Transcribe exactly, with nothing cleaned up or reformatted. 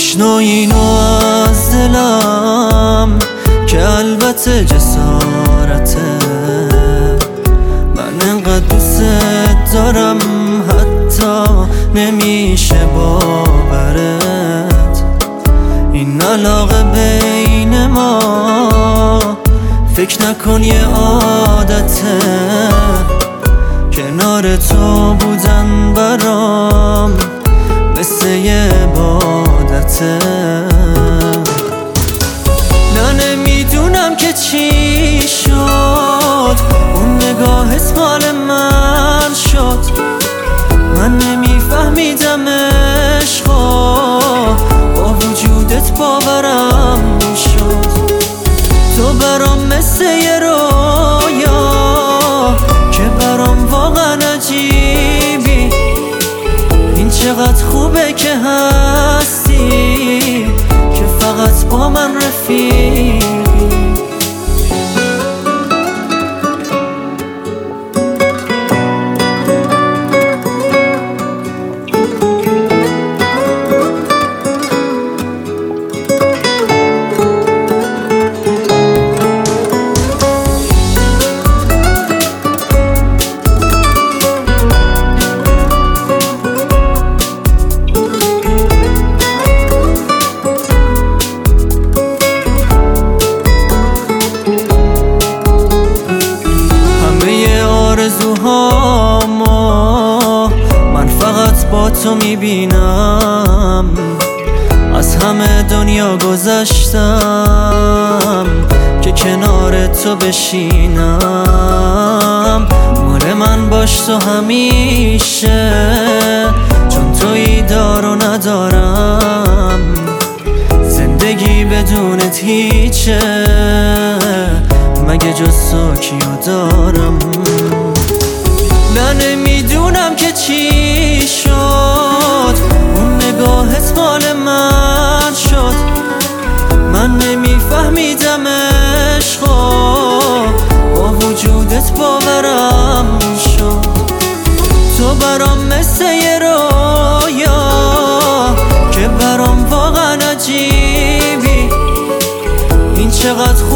بشنو اینو از دلم که البته جسارته، من انقدر دوست دارم حتی نمیشه باورت. این علاقه بین ما فکر نکن یه عادته، کنار تو بودن برام مثل یه عبادته. نه نمیدونم که چی شد، اون نگاهت مال من شد، من نمیفهمیدم عشقا با وجودت باورم شد. تو برام مثل یه رویا که برام واقعا عجیبی، این چقدر خوبه که هستی که فقط با من رفیقی. آرزوهامو من فقط با تو میبینم، از همه دنیا گذشتم که کنار تو بشینم. مال من باش تو همیشه، چون تویی دار و ندارم، زندگی بدونت هیچه مگه جز تو کیو دارم. نه نمیدونم که چی شد، اون نگاهت مال من شد، من نمیفهمیدم عشقا با وجودت باورم شد. تو برام مثل یه رویا که برام واقعا عجیبی، این چقدر